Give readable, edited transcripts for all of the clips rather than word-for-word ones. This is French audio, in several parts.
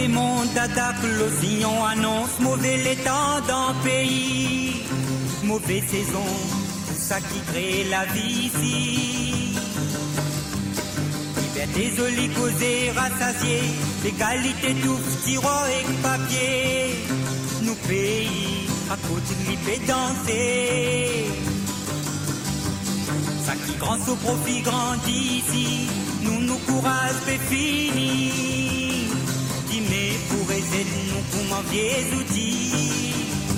des mondes d'attaque, l'océan annonce mauvais l'état d'un pays. Mauvaise saison, tout ça qui crée la vie ici. Liberté, jolie, causée, rassasiée, l'égalité, tout, styro et papier. Nous pays, à côté de l'IP danser. Ça qui grand au profit grandit ici, nous courage fait fini. Dis mais pour essayer nous pour m'envier outils.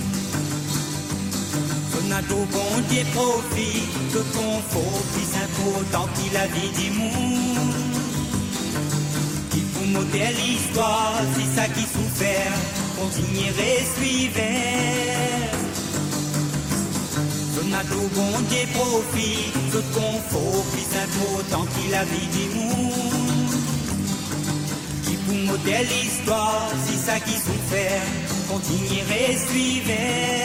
Sonado bon Dieu profit, de confort, plus important qu'il la vie du monde. Il faut monter l'histoire, c'est ça qui souffert, continuerait suivre. Sonado bon Dieu profit, de confort, plus important qu'il la vie du monde. Il faut monter l'histoire, c'est ça qui souffert, continuerait suivre.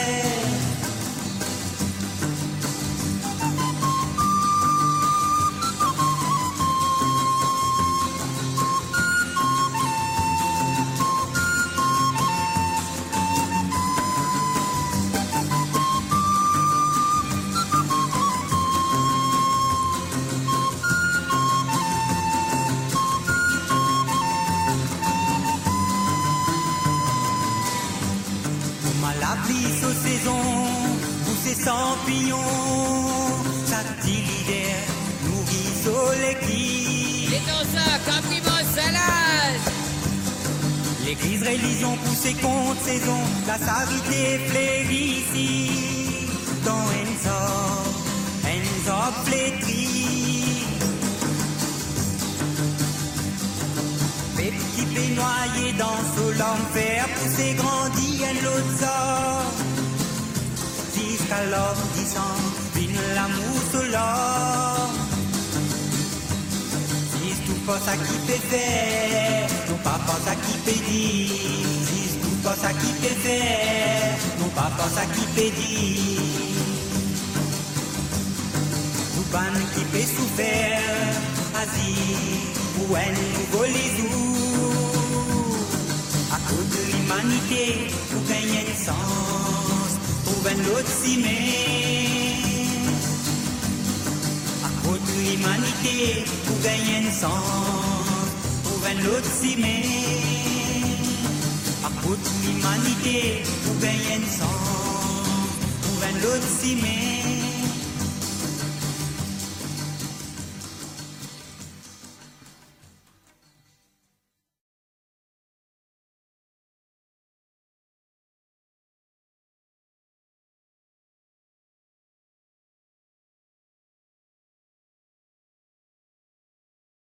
Champignons, ça dit l'hiver, nourrit soleil qui. Et dans ça, compliment salade. L'église religion poussée contre saison, la charité fleurit ici. Dans Enzo flétri. Petit fait noyé dans ce l'enfer, poussé grandit un l'autre sort. Jusqu'à l'homme disant, vine l'amour sur l'homme. Si tout pas ça qui peut faire, non pas ça qui peut dire. Si tout pas ça qui peut faire, non pas ça qui peut dire. Tout ban qui peut souffrir, Asie, ou un nouveau lisou. À cause de l'humanité, pour gagner le sens. Trouve un autre cimé. À cause de l'humanité, pour gagner un sens. Trouve un autre cimé. À cause de l'humanité, pour gagner un sens. Trouve un autre cimé.